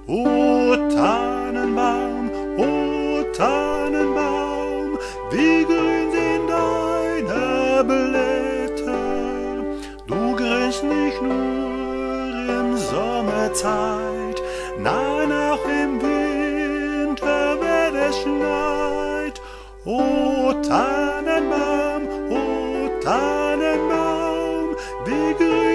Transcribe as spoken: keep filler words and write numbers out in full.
O Tannenbaum, o Tannenbaum, wie grün sind deine Blätter. Du grünst nicht nur in Sommerzeit, nein, auch im Winter, wenn es schneit. O Tannenbaum, o Tannenbaum, wie grün